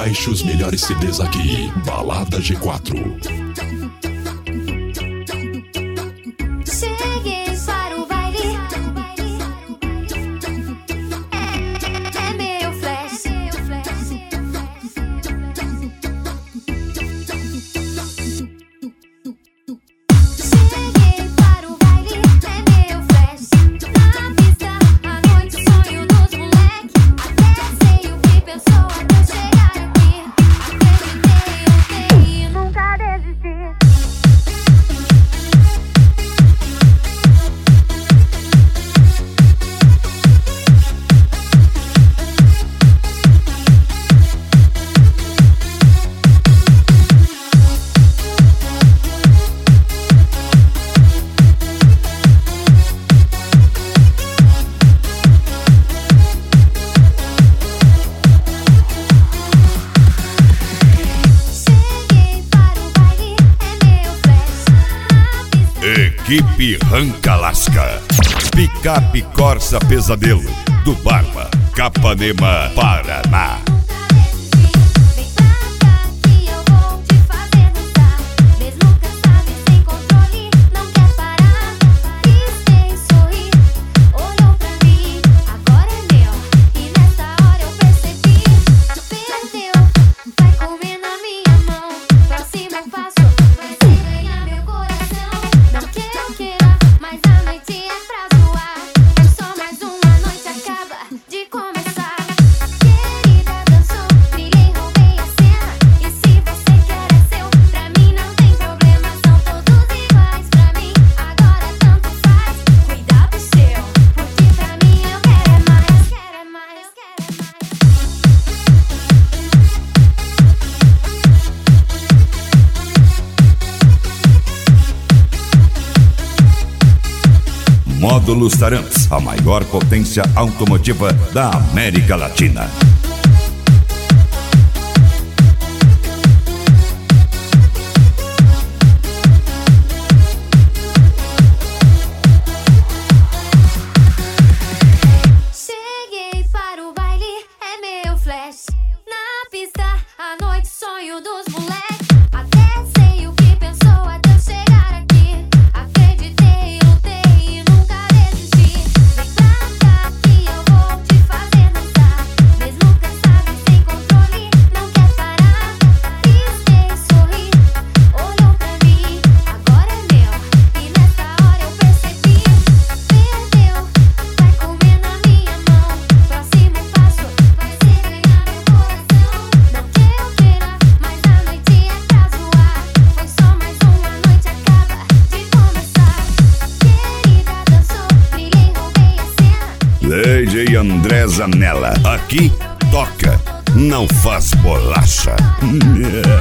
Baixe os melhores CDs aqui. Balada G4. Equipe Ranca Lasca, Picape Corsa Pesadelo, do Barba, Capanema, Paraná. Módulos Tarantos, a maior potência automotiva da América Latina. Cheguei para o baile, é meu flash. Na pista, à noite, sonho dos moleques. Até sei o que pensou até eu chegar aqui. Acreditei, lutei e nunca desisti. Vem pra cá que eu vou te fazer dançar. Mesmo cansado e sem controle, não quer parar. Pisquei, sorri, olhou pra mim. Agora é meu, e nessa hora eu percebi. Perdeu, vai comer na minha mão. Próximo passo vai ser ganhar meu coração. Não que eu queira, mas a noite é pra zoar. Foi só mais uma noite, acaba de começar. Querida dançou, brilhei, roubei a cena. DJ André Zanella, aqui toca, não faz bolacha.